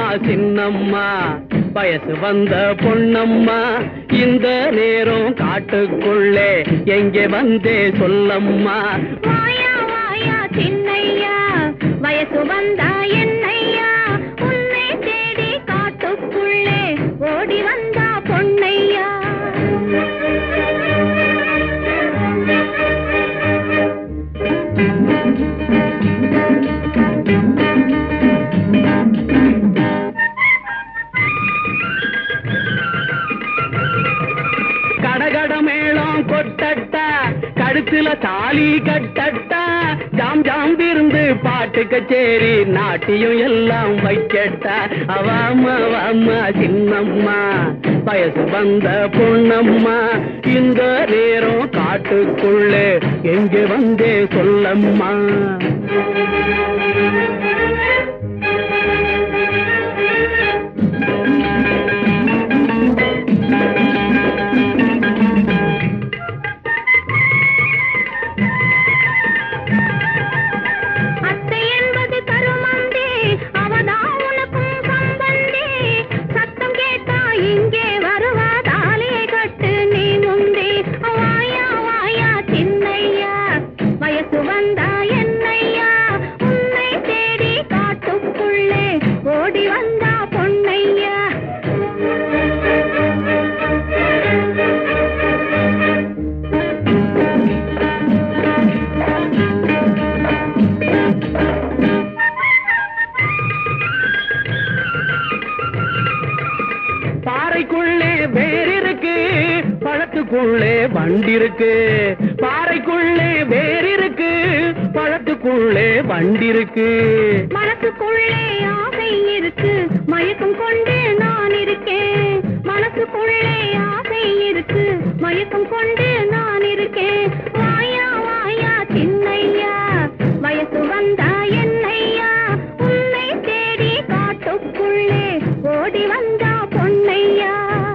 சின்னம்மா வயசு வந்த பொன்னம்மா இந்த நேரம் காட்டுக்குள்ளே எங்கே வந்தே சொல்லம்மா. வாயா வாயா சின்னையா வயசு வந்தா என்னையா உன்னை தேடி காட்டுக்குள்ளே ஓடி வந்தா பொன்னையா. கடகட மேளம் கொட்டட்டா கழுத்துல தாலி கட்டட்டா ஜாம் ஜாம் இருந்து பாட்டு கச்சேரி நாட்டியம் எல்லாம் வைக்கட்டா. அவாமா வாமா சின்னம்மா வயசு வந்த பொன்னம்மா இந்த நேரம் காட்டுக்குள்ளே எங்கே வந்தே சொல்லம்மா. பாறைக்குள்ளே வேர் இருக்கு பழத்துக்குள்ளே வண்டிருக்கு. பாறைக்குள்ளே வேர் இருக்கு பழத்துக்குள்ளே வண்டிருக்கு. மனசுக்குள்ளே ஆசை இருக்கு மயக்கம் கொண்டு நான் இருக்கேன். மனசுக்குள்ளே ஆசை இருக்கு மயக்கம் கொண்டு நான் இருக்கேன். வாயா வாயா சின்னையா வயசு வந்தா என்னையா உன்னை தேடி காட்டுக்குள்ளே ஓடி வந்தா பொன்னையா.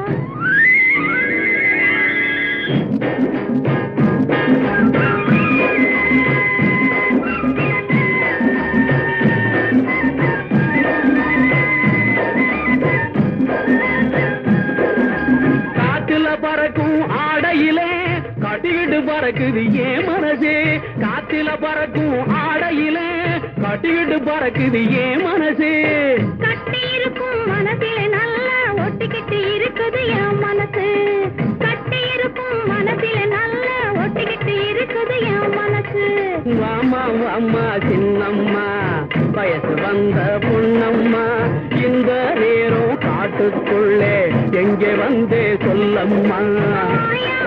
காட்டுல பறக்கும் ஆடையிலே கட்டிக்கிட்டு பறக்குது ஏன் மனசே. காட்டுல பறக்கும் ஆடையிலே கட்டிக்கிட்டு பறக்குது ஏன் மனசே. கட்டி இருக்கும் மனசிலே நல்லா ஒட்டிக்கிட்டு இருக்குது என் மனசு. கட்டி இருக்கும் மனசிலே நல்லா ஒட்டிக்கிட்டு இருக்குது என் மனசு. வாமா வாமா சின்னம்மா வயசு வந்த பொன்னம்மா இந்த நேரம் காட்டுக்குள்ளே எங்கே வந்தே சொல்லம்மா.